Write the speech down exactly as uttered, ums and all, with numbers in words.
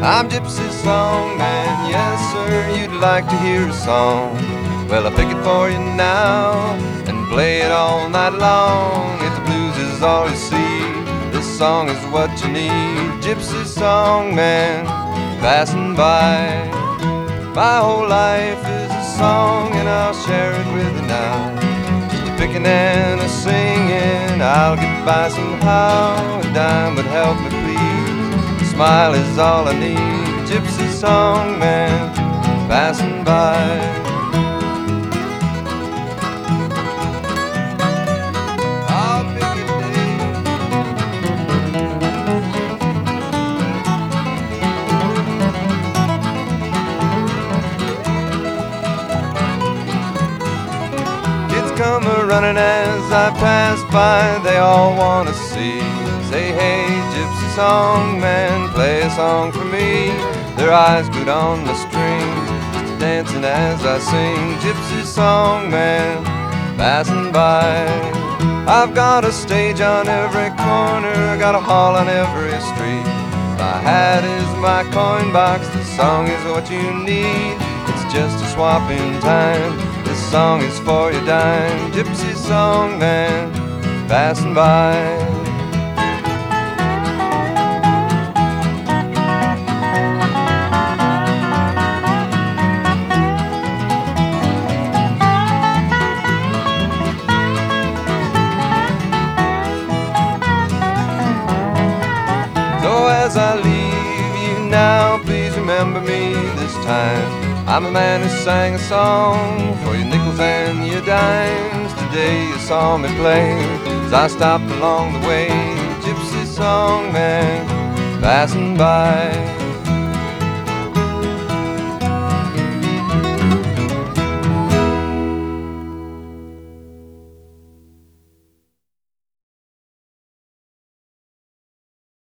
I'm Gypsy Song Man, yes sir, you'd like to hear a song. Well, I pick it for you now and play it all night long. If the blues is all you see, this song is what you need. Gypsy Song Man, passing by. My whole life is a song and I'll share it with you now. Just a picking and a singing, I'll get by somehow. A dime would help me please, a smile is all I need. Gypsy Song Man, passing by. Come a-running as I pass by, they all want to see. Say, hey, Gypsy Song Man, play a song for me. Their eyes glued on the strings, just dancing as I sing. Gypsy Song Man, passing by. I've got a stage on every corner, got a hall on every street. My hat is my coin box, the song is what you need. It's just a swapping time, this song is for your dime. Gypsy Song Man, passing by. So as I leave you now, please remember me this time. I'm a man who sang a song for your nickels and your dimes. Today you saw me play as I stopped along the way. Gypsy Song Man, passing by.